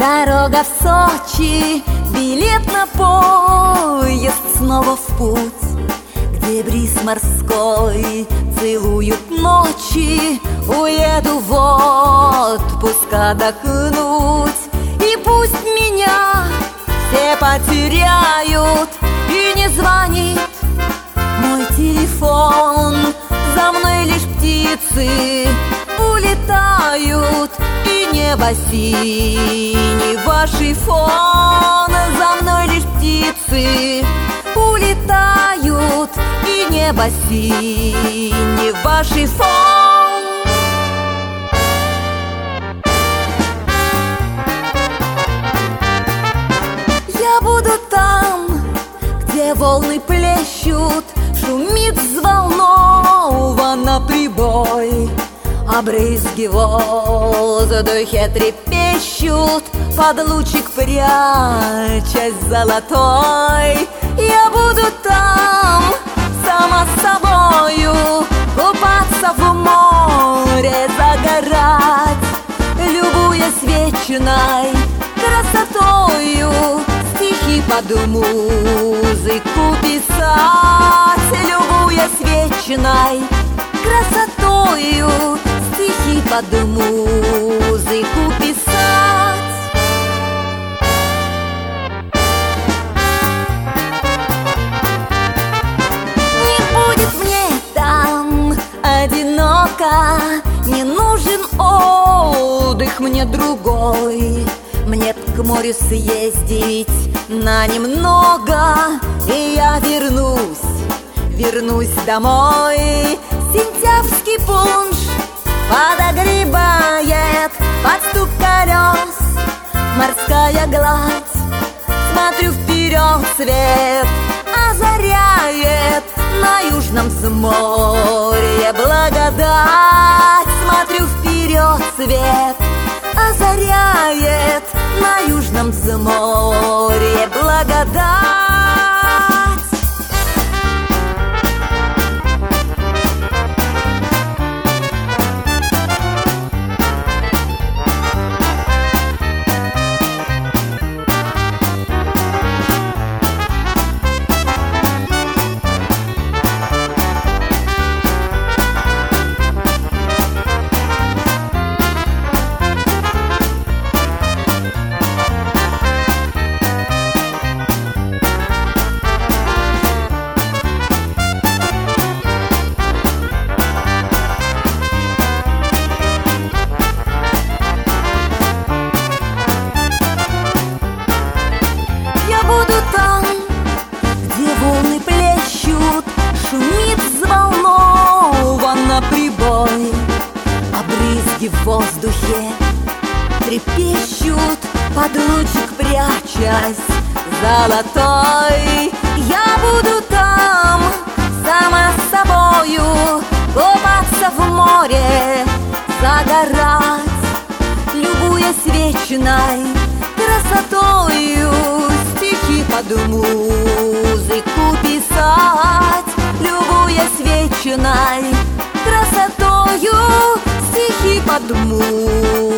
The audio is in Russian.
Дорога в Сочи, билет на поезд снова в путь, где бриз морской целуют ночи. Уеду в отпуск отдохнуть, и пусть меня все потеряют, и не звонит мой телефон. За мной лишь птицы улетают, и небо синего шифон. За мной лишь птицы улетают, и небо синего шифон. Я буду там, где волны плещут, шумит взволнованно прибой, а брызги в воздухе трепещут, под лучик прячась золотой. Я буду там, сама с собою, купаться в море, загорать, любуясь вечной красотою, стихи под музыку писать, любуясь вечной красотою, стихи под музыку писать. Не будет мне там одиноко, не нужен отдых мне другой. Мне б к морю съездить на немного, и я вернусь домой. Сентябрьский пунш подогревает под стук колес, морская гладь. Смотрю вперед, свет озаряет на южном взморье благодать. Смотрю вперед, свет озаряет на южном взморье благодать. Шумит взволнованно прибой, а брызги в воздухе трепещут, под лучик прячась золотой. Я буду там, сама с собою, купаться в море, загорать, любуясь вечной красотою, стихи под музыку писать, любуясь вечной красотою, стихи под музыку